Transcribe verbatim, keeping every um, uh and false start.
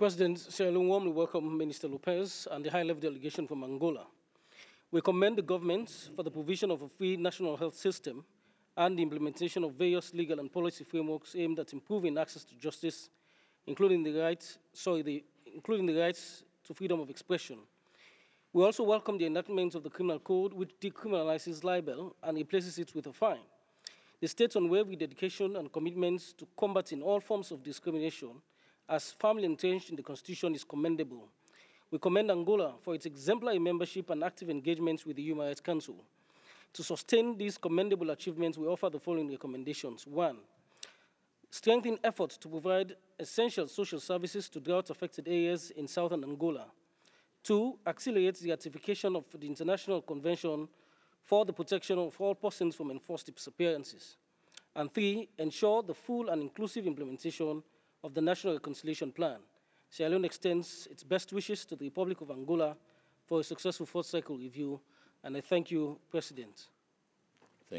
President Sierra Leone warmly welcome Minister Lopez and the high-level delegation from Angola. We commend the government for the provision of a free national health system and the implementation of various legal and policy frameworks aimed at improving access to justice, including the rights, sorry, the, including the rights to freedom of expression. We also welcome the enactment of the Criminal Code, which decriminalizes libel and replaces it with a fine. The state's unwavering dedication and commitment to combating all forms of discrimination, as firmly entrenched in the Constitution, is commendable. We commend Angola for its exemplary membership and active engagement with the Human Rights Council. To sustain these commendable achievements, we offer the following recommendations. One, strengthen efforts to provide essential social services to drought-affected areas in southern Angola. Two, accelerate the ratification of the International Convention for the protection of all persons from enforced disappearances. And three, ensure the full and inclusive implementation of the National Reconciliation Plan. Sierra Leone extends its best wishes to the Republic of Angola for a successful fourth cycle review, and I thank you, President.